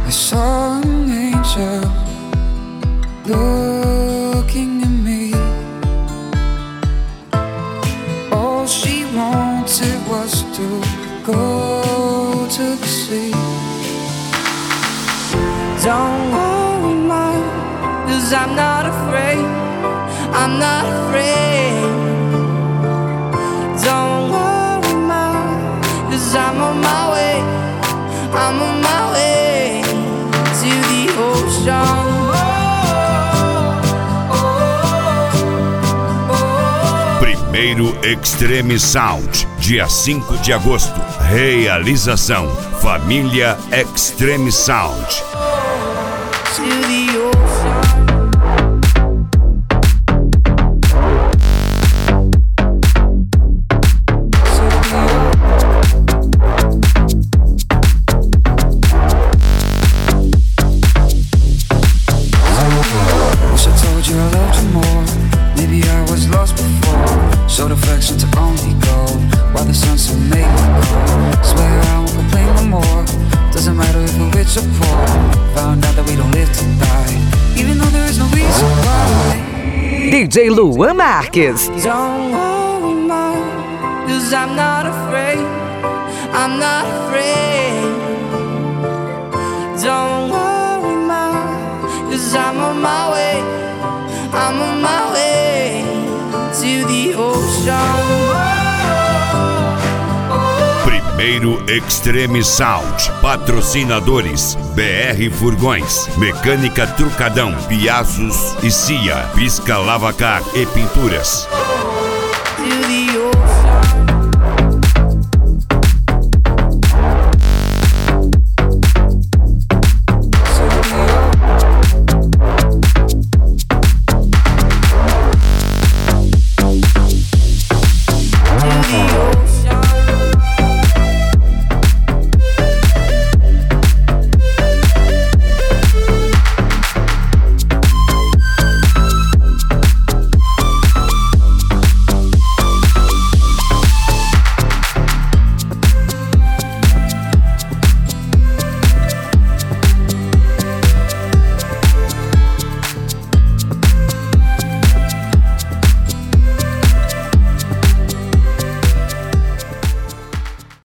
I saw an angel looking at me. All she wanted was to go to the sea. Don't worry, Mom, 'cause I'm not afraid. I'm not afraid. Don't worry, Mom, 'cause I'm on my way. I'm on my way to the ocean. Primeiro Extreme Sound, dia 5 de agosto. Realização Família Extreme Sound. To the ocean. Showed affection to only go while the sun still made me cold. Swear I won't complain no more. Doesn't matter if we're rich or poor. Found out that we don't live to die, even though there is no reason why. DJ Luan Marques. Don't worry, Mom, 'cause I'm not afraid. I'm not afraid. Don't worry, Mom, 'cause I'm on my way. I'm on my way to the ocean. Primeiro Extreme Sound. Patrocinadores: BR Furgões, Mecânica Trucadão, Piaços e Cia, Pisca Lavacar e Pinturas. To the